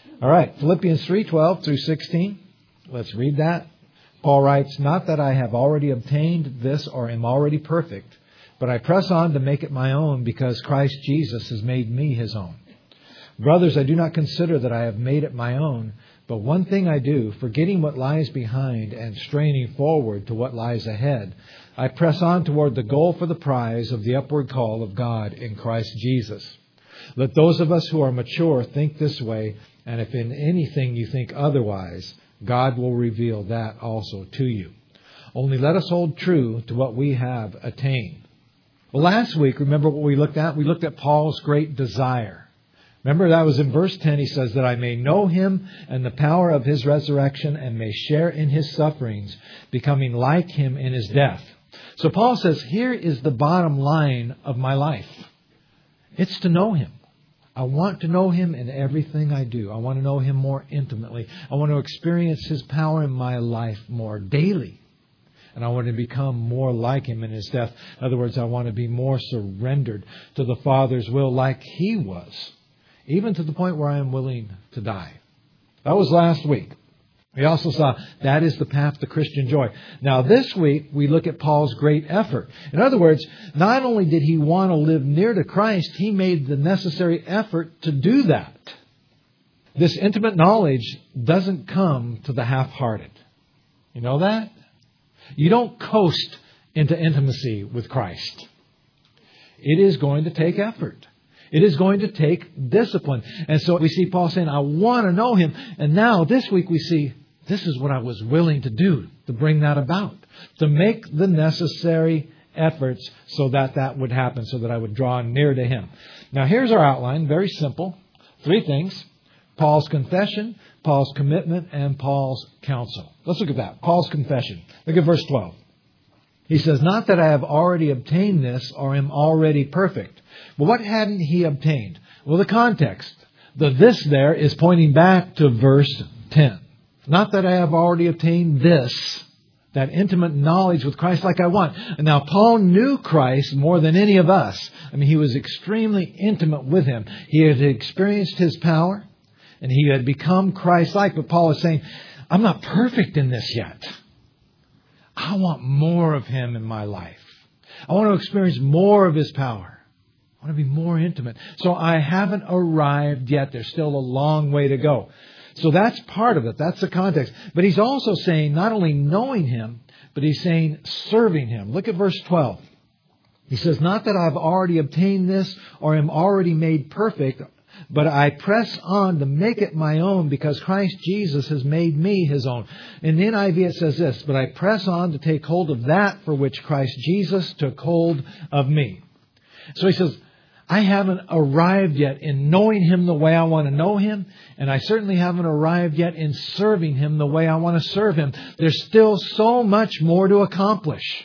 All right, Philippians 3:12 through 16. Let's read that. Paul writes, "Not that I have already obtained this or am already perfect, but I press on to make it my own because Christ Jesus has made me His own. Brothers, I do not consider that I have made it my own, but one thing I do, forgetting what lies behind and straining forward to what lies ahead, I press on toward the goal for the prize of the upward call of God in Christ Jesus. Let those of us who are mature think this way, and if in anything you think otherwise, God will reveal that also to you. Only let us hold true to what we have attained." Well, last week, remember what we looked at? We looked at Paul's great desire. Remember, that was in verse 10. He says that I may know Him and the power of His resurrection and may share in His sufferings, becoming like Him in His death. So Paul says, here is the bottom line of my life. It's to know Him. I want to know Him in everything I do. I want to know Him more intimately. I want to experience His power in my life more daily. And I want to become more like Him in His death. In other words, I want to be more surrendered to the Father's will like He was. Even to the point where I am willing to die. That was last week. We also saw that is the path to Christian joy. Now this week we look at Paul's great effort. In other words, not only did he want to live near to Christ, he made the necessary effort to do that. This intimate knowledge doesn't come to the half-hearted. You know that? You don't coast into intimacy with Christ. It is going to take effort. It is going to take discipline. And so we see Paul saying, I want to know Him. And now this week we see, this is what I was willing to do to bring that about. To make the necessary efforts so that that would happen, so that I would draw near to Him. Now here's our outline, very simple. 3 things. Paul's confession, Paul's commitment, and Paul's counsel. Let's look at that. Paul's confession. Look at verse 12. He says, "Not that I have already obtained this or am already perfect." Well, what hadn't he obtained? Well, the context. The this there is pointing back to verse 10. Not that I have already obtained this, that intimate knowledge with Christ like I want. And now, Paul knew Christ more than any of us. I mean, he was extremely intimate with Him. He had experienced His power, and he had become Christ-like. But Paul is saying, I'm not perfect in this yet. I want more of Him in my life. I want to experience more of His power. I want to be more intimate. So I haven't arrived yet. There's still a long way to go. So that's part of it. That's the context. But he's also saying not only knowing Him, but he's saying serving Him. Look at verse 12. He says, "Not that I've already obtained this or am already made perfect, but I press on to make it my own because Christ Jesus has made me His own." In the NIV it says this, "But I press on to take hold of that for which Christ Jesus took hold of me." So he says, I haven't arrived yet in knowing Him the way I want to know Him, and I certainly haven't arrived yet in serving Him the way I want to serve Him. There's still so much more to accomplish.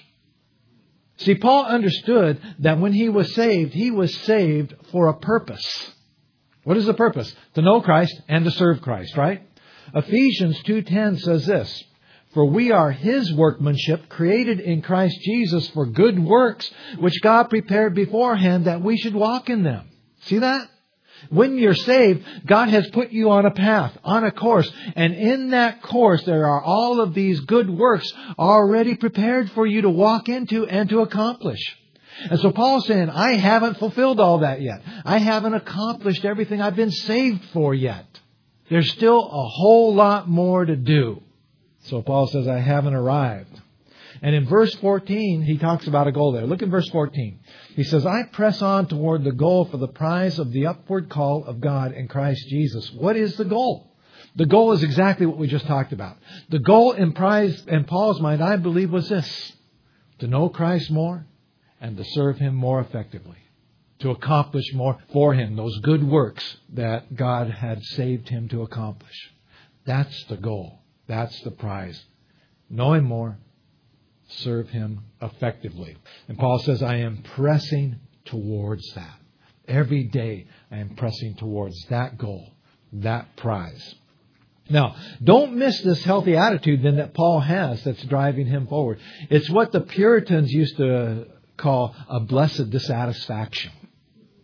See, Paul understood that when he was saved for a purpose. What is the purpose? To know Christ and to serve Christ, right? Ephesians 2:10 says this, "For we are His workmanship, created in Christ Jesus for good works, which God prepared beforehand that we should walk in them." See that? When you're saved, God has put you on a path, on a course. And in that course, there are all of these good works already prepared for you to walk into and to accomplish. And so Paul's saying, I haven't fulfilled all that yet. I haven't accomplished everything I've been saved for yet. There's still a whole lot more to do. So Paul says, I haven't arrived. And in verse 14, he talks about a goal there. Look at verse 14. He says, "I press on toward the goal for the prize of the upward call of God in Christ Jesus." What is the goal? The goal is exactly what we just talked about. The goal in Paul's mind, I believe, was this: to know Christ more and to serve Him more effectively. To accomplish more for Him, those good works that God had saved him to accomplish. That's the goal. That's the prize. Know Him more, serve Him effectively. And Paul says, I am pressing towards that. Every day I am pressing towards that goal, that prize. Now, don't miss this healthy attitude then that Paul has that's driving him forward. It's what the Puritans used to call a blessed dissatisfaction.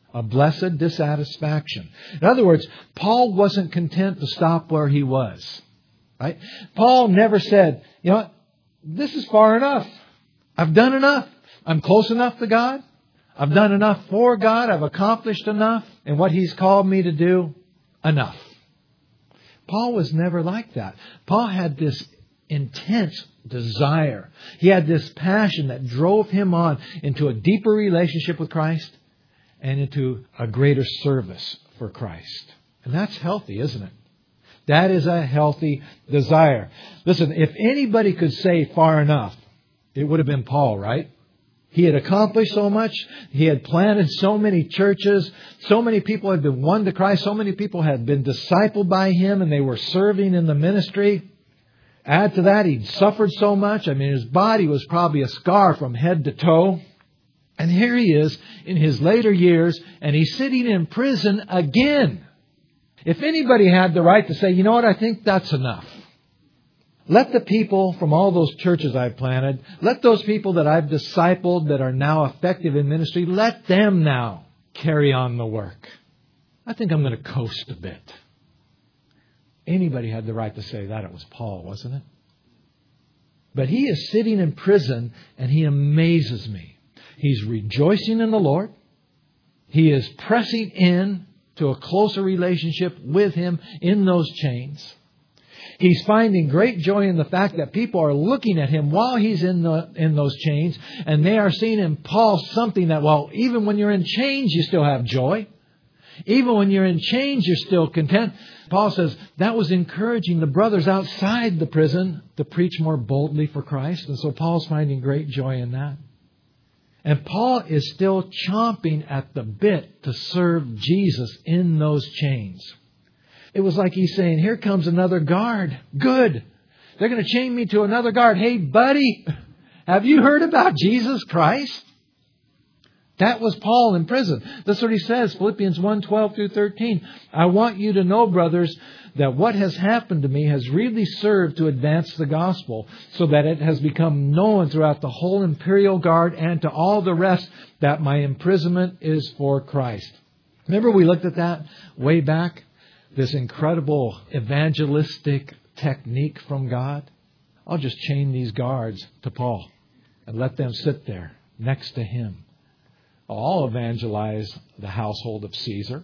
A blessed dissatisfaction. In other words, Paul wasn't content to stop where he was. Right? Paul never said, you know what? This is far enough. I've done enough. I'm close enough to God. I've done enough for God. I've accomplished enough in what He's called me to do. Enough. Paul was never like that. Paul had this intense desire. He had this passion that drove him on into a deeper relationship with Christ and into a greater service for Christ. And that's healthy, isn't it? That is a healthy desire. Listen, if anybody could say far enough, it would have been Paul, right? He had accomplished so much. He had planted so many churches. So many people had been won to Christ. So many people had been discipled by him and they were serving in the ministry. Add to that, he'd suffered so much. I mean, his body was probably a scar from head to toe. And here he is in his later years and he's sitting in prison again. If anybody had the right to say, you know what, I think that's enough. Let the people from all those churches I've planted, let those people that I've discipled that are now effective in ministry, let them now carry on the work. I think I'm going to coast a bit. Anybody had the right to say that. It was Paul, wasn't it? But he is sitting in prison and he amazes me. He's rejoicing in the Lord. He is pressing in to a closer relationship with Him in those chains. He's finding great joy in the fact that people are looking at him while he's in those chains, and they are seeing in Paul something that, well, even when you're in chains, you still have joy. Even when you're in chains, you're still content. Paul says that was encouraging the brothers outside the prison to preach more boldly for Christ. And so Paul's finding great joy in that. And Paul is still chomping at the bit to serve Jesus in those chains. It was like he's saying, here comes another guard. Good. They're going to chain me to another guard. Hey, buddy, have you heard about Jesus Christ? That was Paul in prison. That's what he says, Philippians 1:12 through 13. I want you to know, brothers, that what has happened to me has really served to advance the gospel, so that it has become known throughout the whole imperial guard and to all the rest that my imprisonment is for Christ. Remember we looked at that way back? This incredible evangelistic technique from God. I'll just chain these guards to Paul and let them sit there next to him. I'll evangelize the household of Caesar.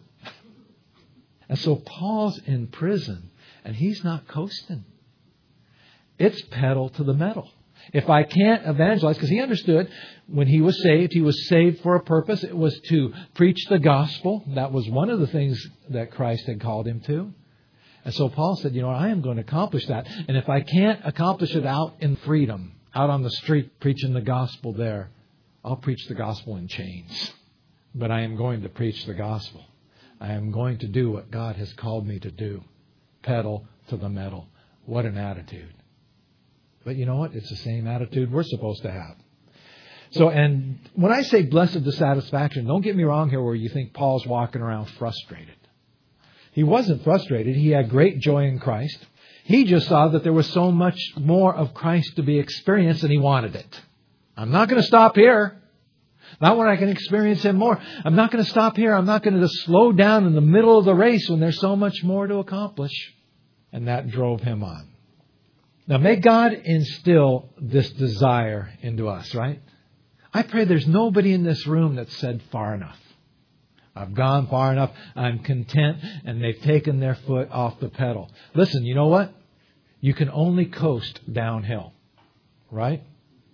And so Paul's in prison and he's not coasting. It's pedal to the metal. If I can't evangelize, because he understood when he was saved for a purpose. It was to preach the gospel. That was one of the things that Christ had called him to. And so Paul said, you know, I am going to accomplish that. And if I can't accomplish it out in freedom, out on the street preaching the gospel there, I'll preach the gospel in chains. But I am going to preach the gospel. I am going to do what God has called me to do. Pedal to the metal. What an attitude. But you know what? It's the same attitude we're supposed to have. So, and when I say blessed dissatisfaction, don't get me wrong here where you think Paul's walking around frustrated. He wasn't frustrated. He had great joy in Christ. He just saw that there was so much more of Christ to be experienced and he wanted it. I'm not going to stop here. Not when I can experience Him more. I'm not going to stop here. I'm not going to just slow down in the middle of the race when there's so much more to accomplish. And that drove him on. Now, may God instill this desire into us, right? I pray there's nobody in this room that said far enough. I've gone far enough. I'm content. And they've taken their foot off the pedal. Listen, you know what? You can only coast downhill, right?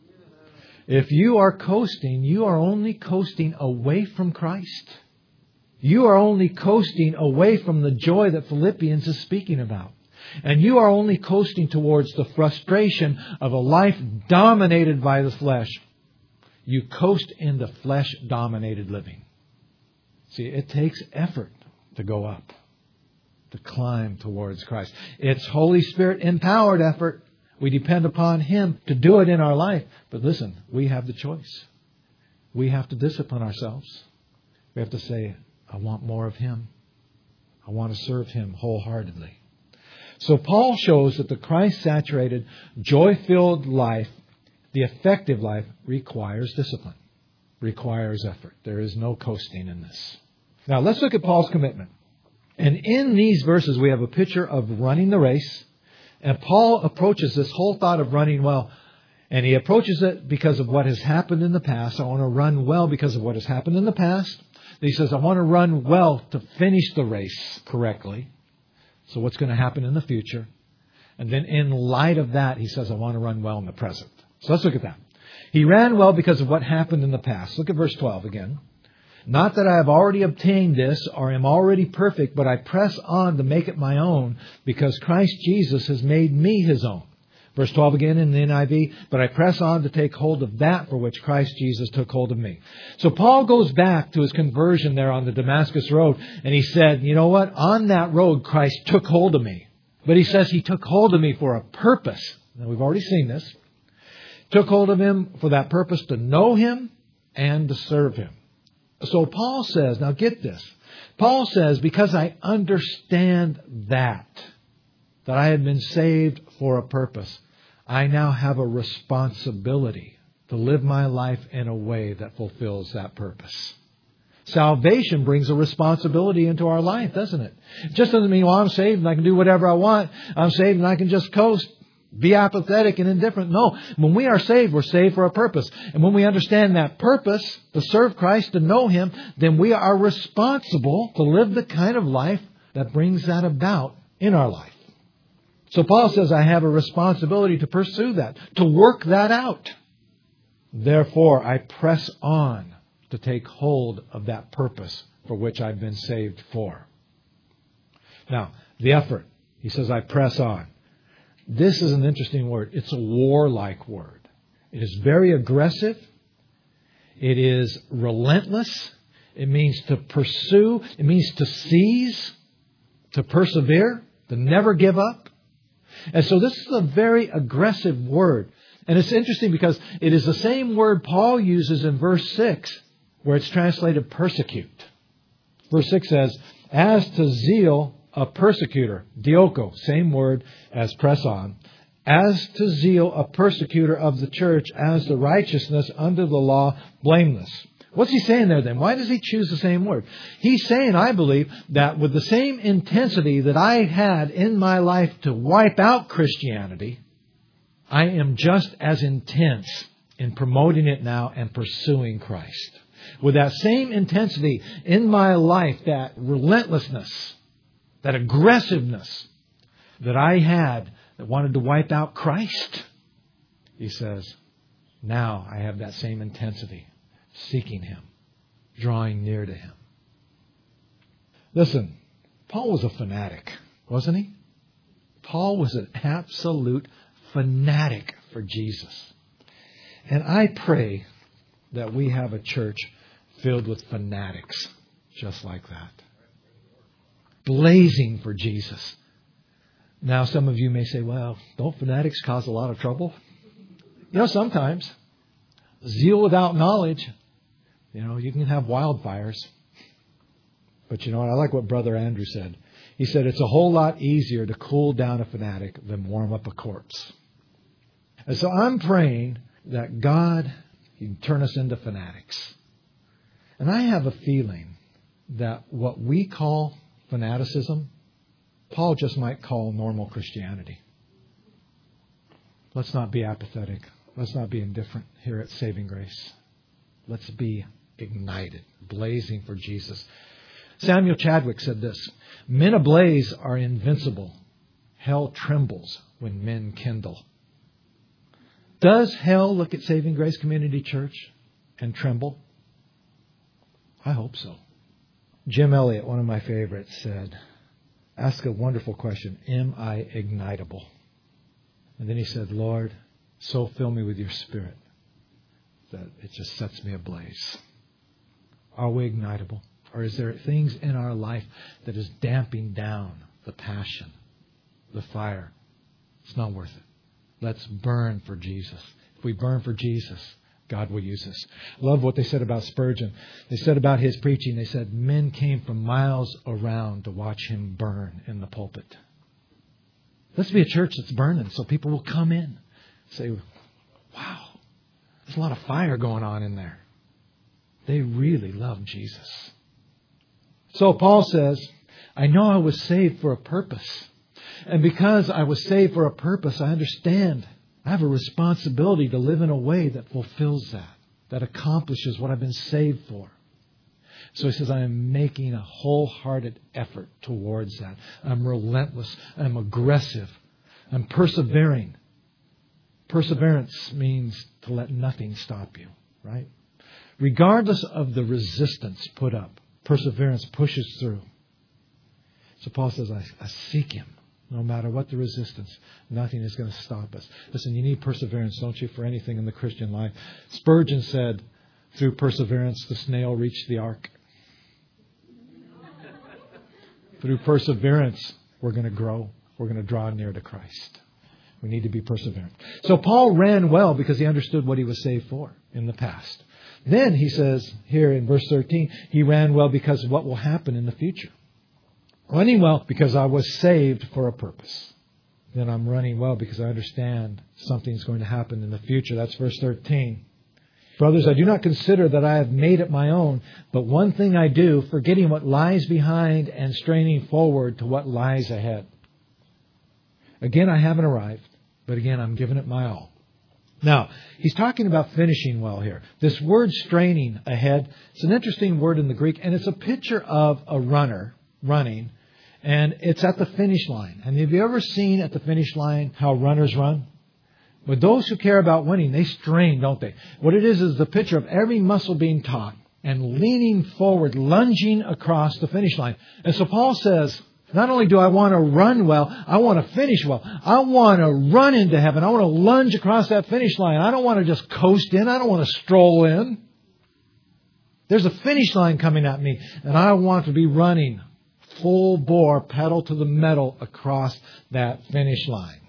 If you are coasting, you are only coasting away from Christ. You are only coasting away from the joy that Philippians is speaking about. And you are only coasting towards the frustration of a life dominated by the flesh. You coast into flesh-dominated living. See, it takes effort to go up, to climb towards Christ. It's Holy Spirit empowered effort. We depend upon Him to do it in our life. But listen, we have the choice. We have to discipline ourselves. We have to say, I want more of Him. I want to serve Him wholeheartedly. So Paul shows that the Christ-saturated, joy-filled life, the effective life, requires discipline, requires effort. There is no coasting in this. Now, let's look at Paul's commitment. And in these verses, we have a picture of running the race. And Paul approaches this whole thought of running well. And he approaches it because of what has happened in the past. I want to run well because of what has happened in the past. He says, I want to run well to finish the race correctly. So what's going to happen in the future? And then in light of that, he says, I want to run well in the present. So let's look at that. He ran well because of what happened in the past. Look at verse 12 again. Not that I have already obtained this or am already perfect, but I press on to make it my own because Christ Jesus has made me his own. Verse 12 again in the NIV, but I press on to take hold of that for which Christ Jesus took hold of me. So Paul goes back to his conversion there on the Damascus Road, and he said, you know what? On that road, Christ took hold of me. But he says he took hold of me for a purpose. Now, we've already seen this. Took hold of him for that purpose to know him and to serve him. So Paul says, now get this. Paul says, because I understand that I have been saved for a purpose, I now have a responsibility to live my life in a way that fulfills that purpose. Salvation brings a responsibility into our life, doesn't it? It just doesn't mean, well, I'm saved and I can do whatever I want. I'm saved and I can just coast, be apathetic and indifferent. No, when we are saved, we're saved for a purpose. And when we understand that purpose, to serve Christ, to know him, then we are responsible to live the kind of life that brings that about in our life. So Paul says, I have a responsibility to pursue that, to work that out. Therefore, I press on to take hold of that purpose for which I've been saved for. Now, the effort. He says, I press on. This is an interesting word. It's a warlike word. It is very aggressive. It is relentless. It means to pursue. It means to seize, to persevere, to never give up. And so this is a very aggressive word. And it's interesting because it is the same word Paul uses in verse 6, where it's translated persecute. Verse 6 says, as to zeal, a persecutor, dioko, same word as press on. As to zeal, a persecutor of the church, as to righteousness under the law, blameless. What's he saying there then? Why does he choose the same word? He's saying, I believe, that with the same intensity that I had in my life to wipe out Christianity, I am just as intense in promoting it now and pursuing Christ. With that same intensity in my life, that relentlessness, that aggressiveness that I had that wanted to wipe out Christ, he says, now I have that same intensity, seeking him, drawing near to him. Listen, Paul was a fanatic, wasn't he? Paul was an absolute fanatic for Jesus. And I pray that we have a church filled with fanatics just like that. Blazing for Jesus. Now, some of you may say, well, don't fanatics cause a lot of trouble? You know, sometimes. Zeal without knowledge, you can have wildfires. But you know what? I like what Brother Andrew said. He said it's a whole lot easier to cool down a fanatic than warm up a corpse. And so I'm praying that God can turn us into fanatics. And I have a feeling that what we call fanaticism, Paul just might call normal Christianity. Let's not be apathetic. Let's not be indifferent here at Saving Grace. Let's be ignited, blazing for Jesus. Samuel Chadwick said this, men ablaze are invincible. Hell trembles when men kindle. Does hell look at Saving Grace Community Church and tremble? I hope so. Jim Elliot, one of my favorites, said, ask a wonderful question. Am I ignitable? And then he said, Lord, so fill me with your Spirit that it just sets me ablaze. Are we ignitable? Or is there things in our life that is damping down the passion, the fire? It's not worth it. Let's burn for Jesus. If we burn for Jesus, God will use us. Love what they said about Spurgeon. They said about his preaching, they said men came from miles around to watch him burn in the pulpit. Let's be a church that's burning so people will come in and say, wow, there's a lot of fire going on in there. They really love Jesus. So Paul says, I know I was saved for a purpose. And because I was saved for a purpose, I understand I have a responsibility to live in a way that fulfills that accomplishes what I've been saved for. So he says, I am making a wholehearted effort towards that. I'm relentless. I'm aggressive. I'm persevering. Perseverance means to let nothing stop you, right? Regardless of the resistance put up, perseverance pushes through. So Paul says, I seek Him. No matter what the resistance, nothing is going to stop us. Listen, you need perseverance, don't you, for anything in the Christian life? Spurgeon said, through perseverance, the snail reached the ark. Through perseverance, we're going to grow. We're going to draw near to Christ. We need to be perseverant. So Paul ran well because he understood what he was saved for in the past. Then he says here in verse 13, he ran well because of what will happen in the future. Running well because I was saved for a purpose. Then I'm running well because I understand something's going to happen in the future. That's verse 13. Brothers, I do not consider that I have made it my own, but one thing I do, forgetting what lies behind and straining forward to what lies ahead. Again, I haven't arrived, but again, I'm giving it my all. Now, he's talking about finishing well here. This word straining ahead, it's an interesting word in the Greek, and it's a picture of a runner running, and it's at the finish line. And have you ever seen at the finish line how runners run? But those who care about winning, they strain, don't they? What it is the picture of every muscle being taut and leaning forward, lunging across the finish line. And so Paul says, not only do I want to run well, I want to finish well. I want to run into heaven. I want to lunge across that finish line. I don't want to just coast in. I don't want to stroll in. There's a finish line coming at me, and I want to be running full bore, pedal to the metal across that finish line.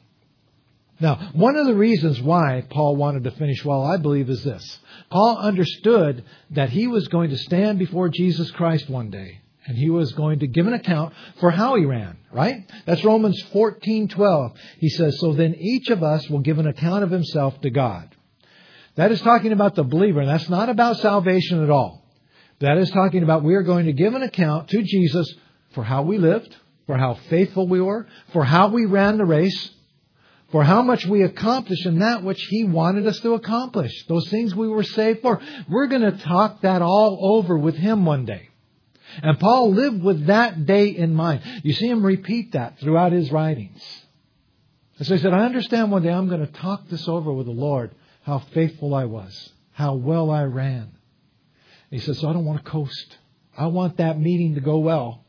Now, one of the reasons why Paul wanted to finish well, I believe, is this. Paul understood that he was going to stand before Jesus Christ one day, and he was going to give an account for how he ran, right? That's Romans 14:12. He says, so then each of us will give an account of himself to God. That is talking about the believer, and that's not about salvation at all. That is talking about we are going to give an account to Jesus for how we lived, for how faithful we were, for how we ran the race, for how much we accomplished in that which He wanted us to accomplish. Those things we were saved for. We're going to talk that all over with Him one day. And Paul lived with that day in mind. You see him repeat that throughout his writings. And so he said, I understand one day I'm going to talk this over with the Lord, how faithful I was, how well I ran. And he says, so I don't want to coast. I want that meeting to go well.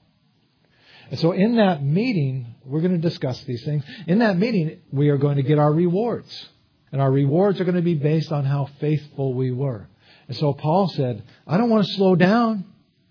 And so in that meeting, we're going to discuss these things. In that meeting, we are going to get our rewards. And our rewards are going to be based on how faithful we were. And so Paul said, I don't want to slow down.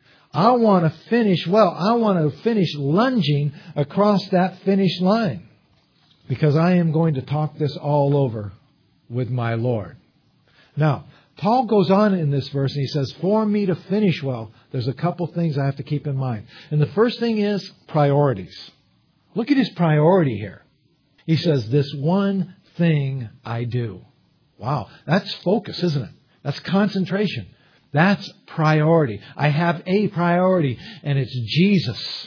I want to finish well. I want to finish lunging across that finish line. Because I am going to talk this all over with my Lord. Now, Paul goes on in this verse and he says, for me to finish well, there's a couple things I have to keep in mind. And the first thing is priorities. Look at his priority here. He says, this one thing I do. Wow, that's focus, isn't it? That's concentration. That's priority. I have a priority, and it's Jesus.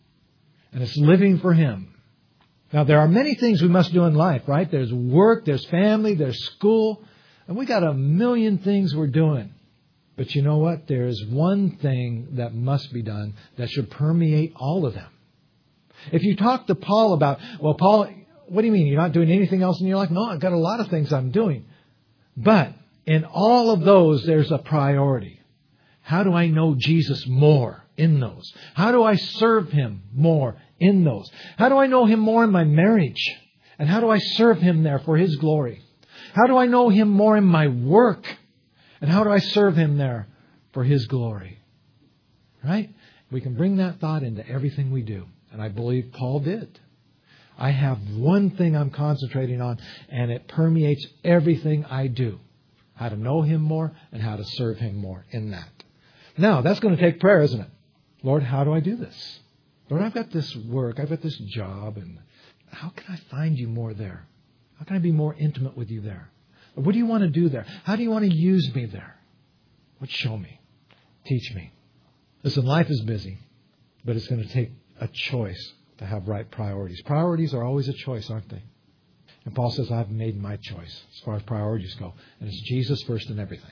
And it's living for Him. Now, there are many things we must do in life, right? There's work, there's family, there's school. And we got a million things we're doing. But you know what? There is one thing that must be done that should permeate all of them. If you talk to Paul about, well, Paul, what do you mean? You're not doing anything else in your life? No, I've got a lot of things I'm doing. But in all of those, there's a priority. How do I know Jesus more in those? How do I serve Him more in those? How do I know Him more in my marriage? And how do I serve Him there for His glory? How do I know Him more in my work? And how do I serve Him there for His glory? Right? We can bring that thought into everything we do. And I believe Paul did. I have one thing I'm concentrating on, and it permeates everything I do. How to know Him more and how to serve Him more in that. Now, that's going to take prayer, isn't it? Lord, how do I do this? Lord, I've got this work, I've got this job, and how can I find You more there? How can I be more intimate with You there? What do You want to do there? How do You want to use me there? What? Show me. Teach me. Listen, life is busy. But it's going to take a choice to have right priorities. Priorities are always a choice, aren't they? And Paul says, I've made my choice as far as priorities go. And it's Jesus first in everything.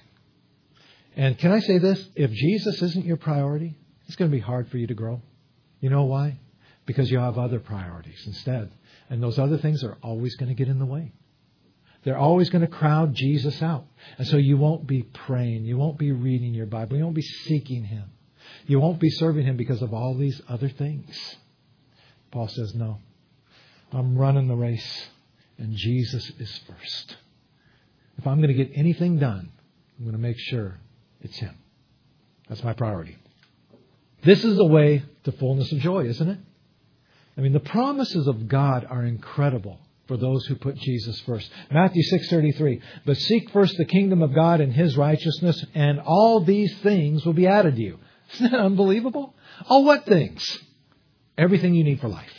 And can I say this? If Jesus isn't your priority, it's going to be hard for you to grow. You know why? Because you have other priorities instead. And those other things are always going to get in the way. They're always going to crowd Jesus out. And so you won't be praying. You won't be reading your Bible. You won't be seeking Him. You won't be serving Him because of all these other things. Paul says, no. I'm running the race. And Jesus is first. If I'm going to get anything done, I'm going to make sure it's Him. That's my priority. This is the way to fullness of joy, isn't it? I mean, the promises of God are incredible for those who put Jesus first. Matthew 6:33, but seek first the kingdom of God and His righteousness, and all these things will be added to you. Isn't that unbelievable? All what things? Everything you need for life.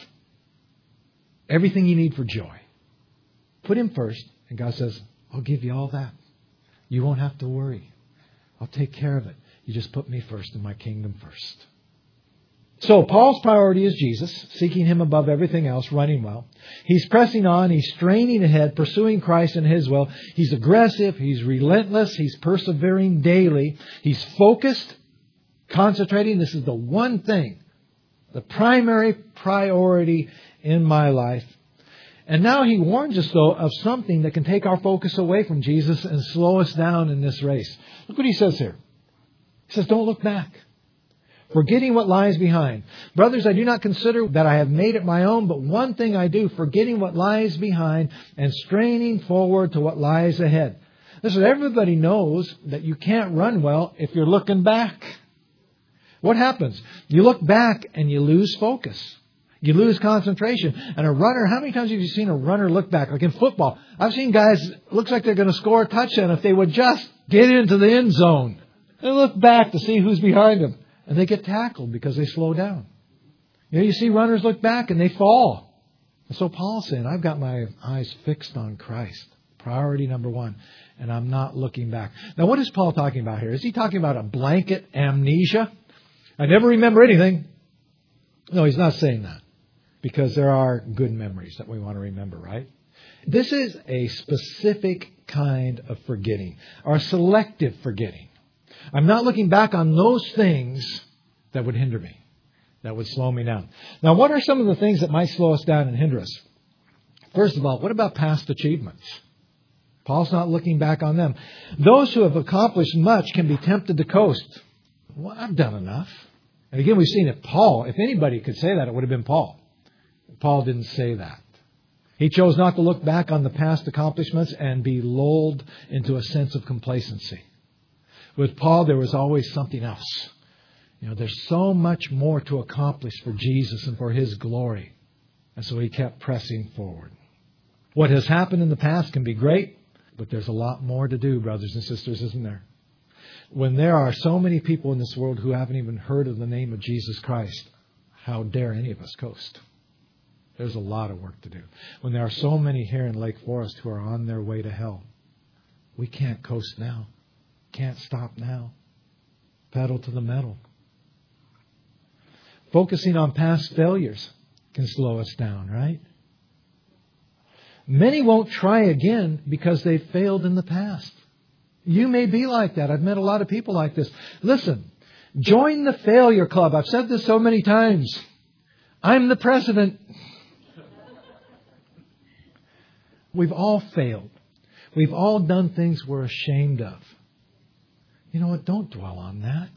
Everything you need for joy. Put Him first, and God says, I'll give you all that. You won't have to worry. I'll take care of it. You just put me first and my kingdom first. So Paul's priority is Jesus, seeking Him above everything else, running well. He's pressing on. He's straining ahead, pursuing Christ and His will. He's aggressive. He's relentless. He's persevering daily. He's focused, concentrating. This is the one thing, the primary priority in my life. And now he warns us, though, of something that can take our focus away from Jesus and slow us down in this race. Look what he says here. He says, don't look back, forgetting what lies behind. Brothers, I do not consider that I have made it my own, but one thing I do, forgetting what lies behind and straining forward to what lies ahead. Listen, everybody knows that you can't run well if you're looking back. What happens? You look back and you lose focus. You lose concentration. And a runner, how many times have you seen a runner look back? Like in football, I've seen guys, looks like they're going to score a touchdown if they would just get into the end zone. They look back to see who's behind them. And they get tackled because they slow down. You know, you see runners look back and they fall. And so Paul's saying, I've got my eyes fixed on Christ. Priority number one. And I'm not looking back. Now, what is Paul talking about here? Is he talking about a blanket amnesia? I never remember anything. No, he's not saying that. Because there are good memories that we want to remember, right? This is a specific kind of forgetting, or selective forgetting. I'm not looking back on those things that would hinder me, that would slow me down. Now, what are some of the things that might slow us down and hinder us? First of all, what about past achievements? Paul's not looking back on them. Those who have accomplished much can be tempted to coast. Well, I've done enough. And again, we've seen it. Paul, if anybody could say that, it would have been Paul. Paul didn't say that. He chose not to look back on the past accomplishments and be lulled into a sense of complacency. With Paul, there was always something else. You know, there's so much more to accomplish for Jesus and for His glory. And so he kept pressing forward. What has happened in the past can be great, but there's a lot more to do, brothers and sisters, isn't there? When there are so many people in this world who haven't even heard of the name of Jesus Christ, how dare any of us coast? There's a lot of work to do. When there are so many here in Lake Forest who are on their way to hell, we can't coast now. Can't stop now. Pedal to the metal. Focusing on past failures can slow us down, right? Many won't try again because they failed in the past. You may be like that. I've met a lot of people like this. Listen, join the failure club. I've said this so many times. I'm the president. We've all failed. We've all done things we're ashamed of. You know what? Don't dwell on that.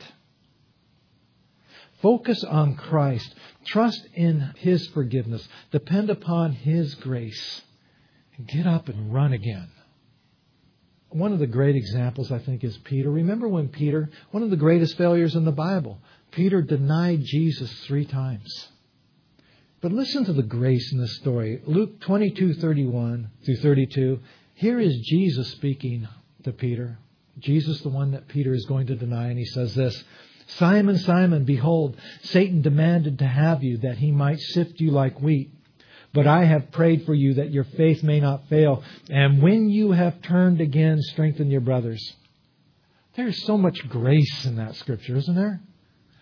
Focus on Christ. Trust in His forgiveness. Depend upon His grace. And get up and run again. One of the great examples, I think, is Peter. Remember when Peter, one of the greatest failures in the Bible, Peter denied Jesus 3 times. But listen to the grace in this story. Luke 22:31 through 32. Here is Jesus speaking to Peter. Jesus, the one that Peter is going to deny. And He says this, Simon, Simon, behold, Satan demanded to have you that he might sift you like wheat. But I have prayed for you that your faith may not fail. And when you have turned again, strengthen your brothers. There's so much grace in that scripture, isn't there?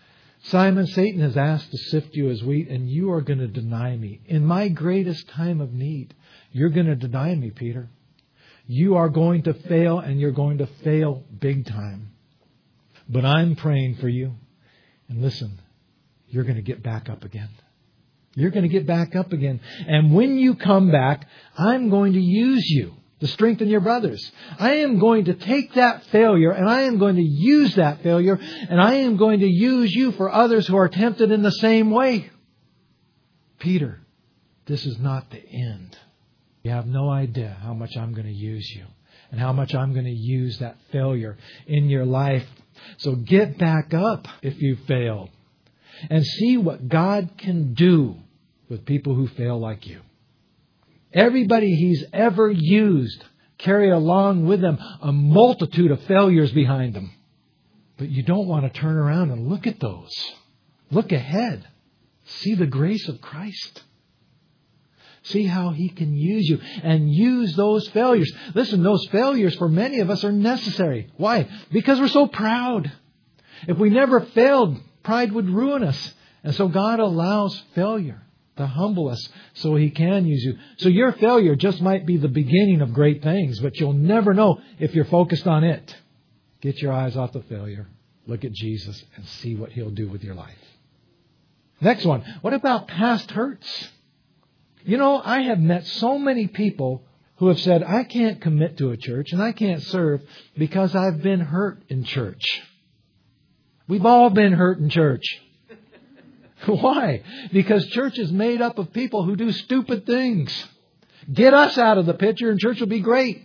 Simon, Satan has asked to sift you as wheat, and you are going to deny me. In my greatest time of need, you're going to deny me, Peter. You are going to fail, and you're going to fail big time. But I'm praying for you. And listen, you're going to get back up again. You're going to get back up again. And when you come back, I'm going to use you to strengthen your brothers. I am going to take that failure and I am going to use that failure and I am going to use you for others who are tempted in the same way. Peter, this is not the end. You have no idea how much I'm going to use you and how much I'm going to use that failure in your life. So get back up if you failed and see what God can do with people who fail like you. Everybody He's ever used carry along with them a multitude of failures behind them. But you don't want to turn around and look at those. Look ahead. See the grace of Christ. See how He can use you and use those failures. Listen, those failures for many of us are necessary. Why? Because we're so proud. If we never failed, pride would ruin us. And so God allows failure to humble us so He can use you. So your failure just might be the beginning of great things, but you'll never know if you're focused on it. Get your eyes off the failure. Look at Jesus and see what He'll do with your life. Next one. What about past hurts? You know, I have met so many people who have said, I can't commit to a church and I can't serve because I've been hurt in church. We've all been hurt in church. Why? Because church is made up of people who do stupid things. Get us out of the picture and church will be great.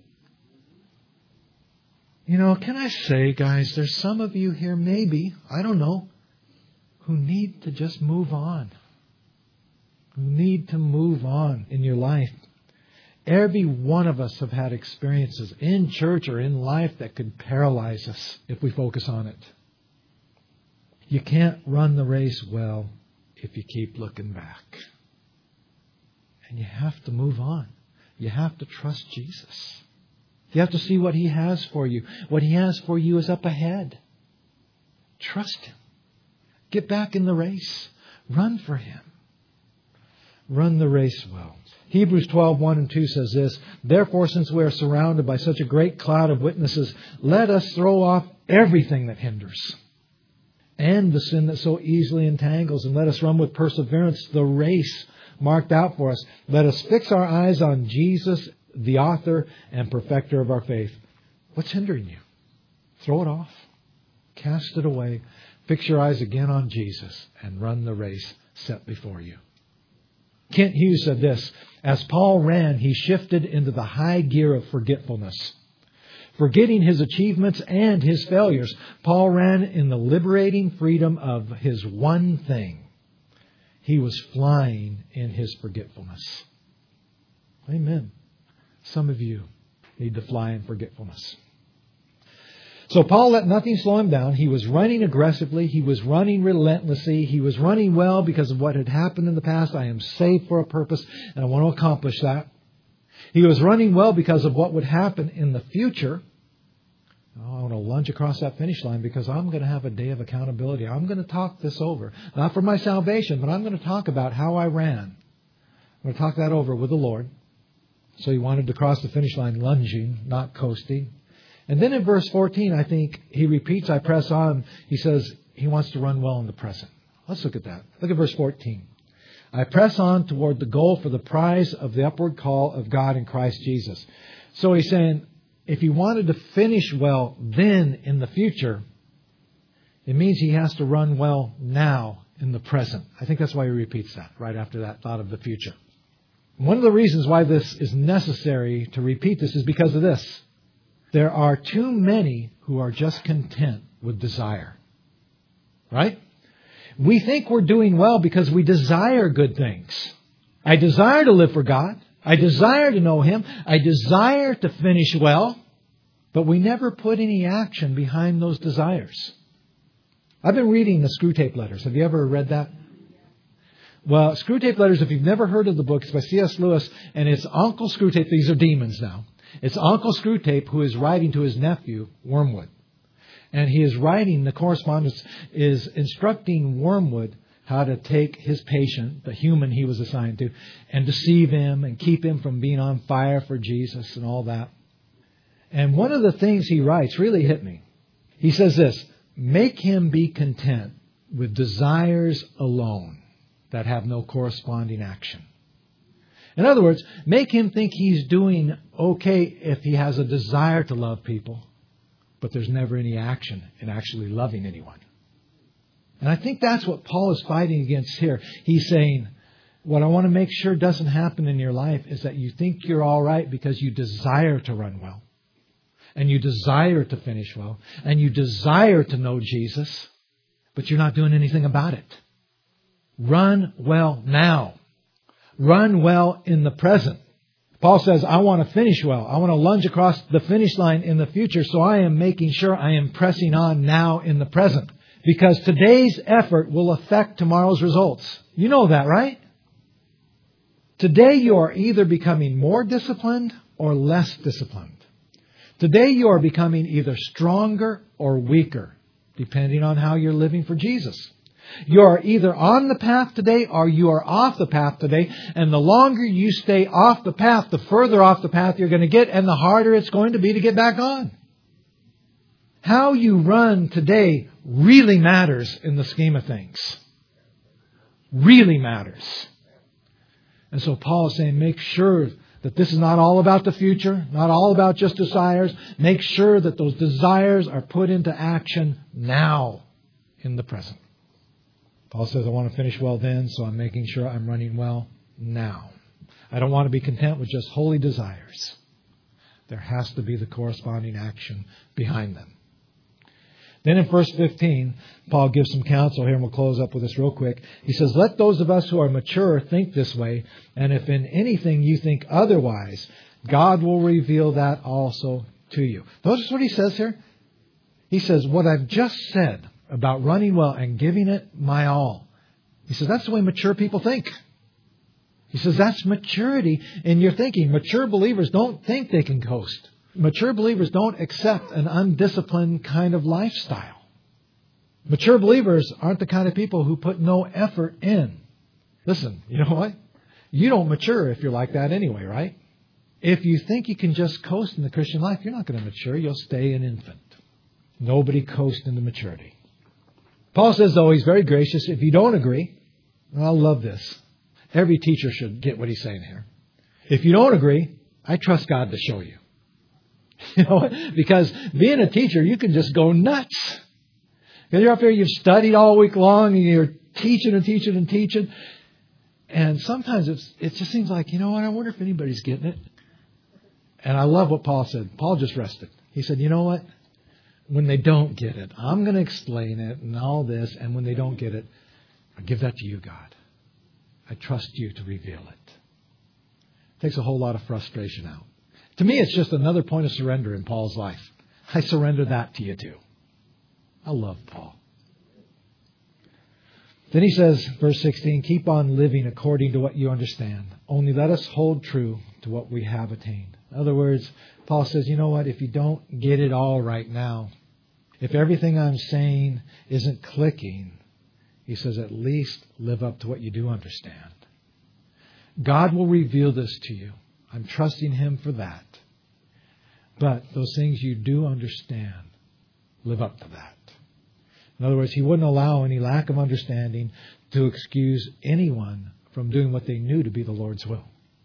You know, can I say, guys, there's some of you here, maybe, I don't know, who need to just move on. Who need to move on in your life. Every one of us have had experiences in church or in life that could paralyze us if we focus on it. You can't run the race well if you keep looking back. And you have to move on. You have to trust Jesus. You have to see what He has for you. What He has for you is up ahead. Trust Him. Get back in the race. Run for Him. Run the race well. Hebrews 12:1 and 2 says this, Therefore, since we are surrounded by such a great cloud of witnesses, let us throw off everything that hinders and the sin that so easily entangles, and let us run with perseverance the race marked out for us. Let us fix our eyes on Jesus, the author and perfecter of our faith. What's hindering you? Throw it off. Cast it away. Fix your eyes again on Jesus and run the race set before you. Kent Hughes said this, As Paul ran, he shifted into the high gear of forgetfulness. Forgetting his achievements and his failures, Paul ran in the liberating freedom of his one thing. He was flying in his forgetfulness. Amen. Some of you need to fly in forgetfulness. So Paul let nothing slow him down. He was running aggressively. He was running relentlessly. He was running well because of what had happened in the past. I am saved for a purpose and I want to accomplish that. He was running well because of what would happen in the future. I want to lunge across that finish line because I'm going to have a day of accountability. I'm going to talk this over. Not for my salvation, but I'm going to talk about how I ran. I'm going to talk that over with the Lord. So he wanted to cross the finish line lunging, not coasting. And then in verse 14, I think he repeats, I press on. He says he wants to run well in the present. Let's look at that. Look at verse 14. I press on toward the goal for the prize of the upward call of God in Christ Jesus. So he's saying, if he wanted to finish well then in the future, it means he has to run well now in the present. I think that's why he repeats that right after that thought of the future. One of the reasons why this is necessary to repeat this is because of this. There are too many who are just content with desire. Right? We think we're doing well because we desire good things. I desire to live for God. I desire to know Him. I desire to finish well. But we never put any action behind those desires. I've been reading the Screwtape Letters. Have you ever read that? Well, Screwtape Letters, if you've never heard of the book, it's by C.S. Lewis, and it's Uncle Screwtape. These are demons now. It's Uncle Screwtape who is writing to his nephew, Wormwood. And he is writing, the correspondence is instructing Wormwood how to take his patient, the human he was assigned to, and deceive him and keep him from being on fire for Jesus and all that. And one of the things he writes really hit me. He says this, make him be content with desires alone that have no corresponding action. In other words, make him think he's doing okay if he has a desire to love people, but there's never any action in actually loving anyone. And I think that's what Paul is fighting against here. He's saying, what I want to make sure doesn't happen in your life is that you think you're all right because you desire to run well. And you desire to finish well. And you desire to know Jesus. But you're not doing anything about it. Run well now. Run well in the present. Paul says, I want to finish well. I want to lunge across the finish line in the future. So I am making sure I am pressing on now in the present. Because today's effort will affect tomorrow's results. You know that, right? Today you are either becoming more disciplined or less disciplined. Today you are becoming either stronger or weaker, depending on how you're living for Jesus. You are either on the path today or you are off the path today. And the longer you stay off the path, the further off the path you're going to get and the harder it's going to be to get back on. How you run today really matters in the scheme of things. Really matters. And so Paul is saying, make sure that this is not all about the future, not all about just desires. Make sure that those desires are put into action now in the present. Paul says, I want to finish well then, so I'm making sure I'm running well now. I don't want to be content with just holy desires. There has to be the corresponding action behind them. Then in verse 15, Paul gives some counsel here, and we'll close up with this real quick. He says, let those of us who are mature think this way, and if in anything you think otherwise, God will reveal that also to you. Notice what he says here. He says, what I've just said about running well and giving it my all. He says, that's the way mature people think. He says, that's maturity in your thinking. Mature believers don't think they can coast. Mature believers don't accept an undisciplined kind of lifestyle. Mature believers aren't the kind of people who put no effort in. Listen, you know what? You don't mature if you're like that anyway, right? If you think you can just coast in the Christian life, you're not going to mature. You'll stay an infant. Nobody coasts into maturity. Paul says, though, he's very gracious. If you don't agree, and I love this. Every teacher should get what he's saying here. If you don't agree, I trust God to show you. You know, because being a teacher, you can just go nuts. Because you're up here, you've studied all week long, and you're teaching and teaching and teaching. And sometimes it just seems like, you know what, I wonder if anybody's getting it. And I love what Paul said. Paul just rested. He said, you know what? When they don't get it, I'm going to explain it and all this. And when they don't get it, I give that to you, God. I trust you to reveal it. It takes a whole lot of frustration out. To me, it's just another point of surrender in Paul's life. I surrender that to you too. I love Paul. Then he says, verse 16, keep on living according to what you understand. Only let us hold true to what we have attained. In other words, Paul says, you know what? If you don't get it all right now, if everything I'm saying isn't clicking, he says, at least live up to what you do understand. God will reveal this to you. I'm trusting Him for that. But those things you do understand, live up to that. In other words, He wouldn't allow any lack of understanding to excuse anyone from doing what they knew to be the Lord's will.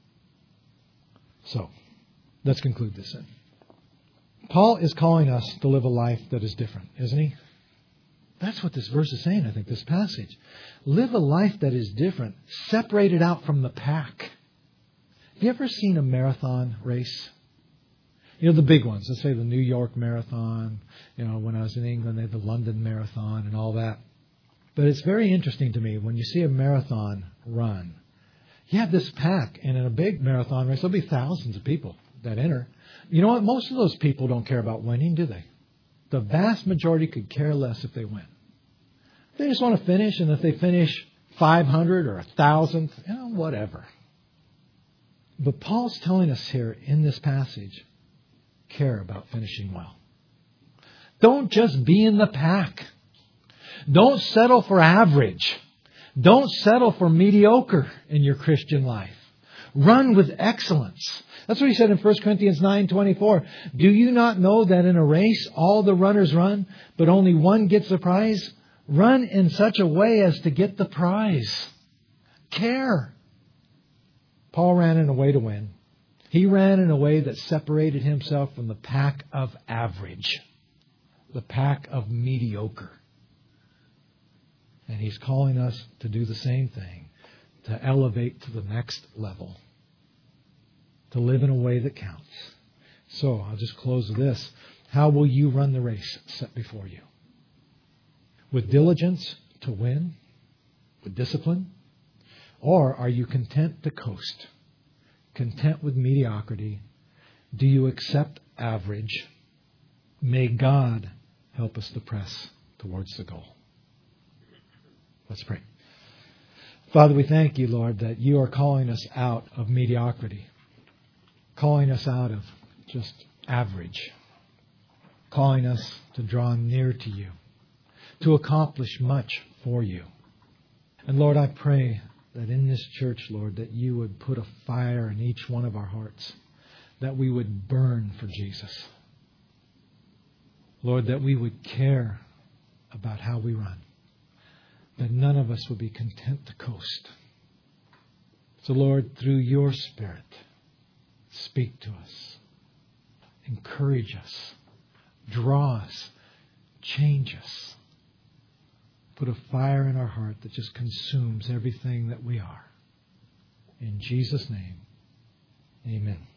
So, let's conclude this then. Paul is calling us to live a life that is different, isn't he? That's what this verse is saying, I think, this passage. Live a life that is different, separated out from the pack. Have you ever seen a marathon race? You know, the big ones. Let's say the New York Marathon. You know, when I was in England, they had the London Marathon and all that. But it's very interesting to me when you see a marathon run. You have this pack, and in a big marathon race, there'll be thousands of people that enter. You know what? Most of those people don't care about winning, do they? The vast majority could care less if they win. They just want to finish, and if they finish 500 or 1,000, you know, whatever. But Paul's telling us here in this passage, care about finishing well. Don't just be in the pack. Don't settle for average. Don't settle for mediocre in your Christian life. Run with excellence. That's what he said in 1 Corinthians 9:24. Do you not know that in a race all the runners run, but only one gets the prize? Run in such a way as to get the prize. Care. Paul ran in a way to win. He ran in a way that separated himself from the pack of average, the pack of mediocre. And he's calling us to do the same thing, to elevate to the next level, to live in a way that counts. So I'll just close with this. How will you run the race set before you? With diligence to win? With discipline? Or are you content to coast? Content with mediocrity? Do you accept average? May God help us to press towards the goal. Let's pray. Father, we thank you, Lord, that you are calling us out of mediocrity, calling us out of just average, calling us to draw near to you, to accomplish much for you. And Lord, I pray that in this church, Lord, that you would put a fire in each one of our hearts, that we would burn for Jesus. Lord, that we would care about how we run, that none of us would be content to coast. So, Lord, through your Spirit, speak to us, encourage us, draw us, change us. Put a fire in our heart that just consumes everything that we are. In Jesus' name, amen.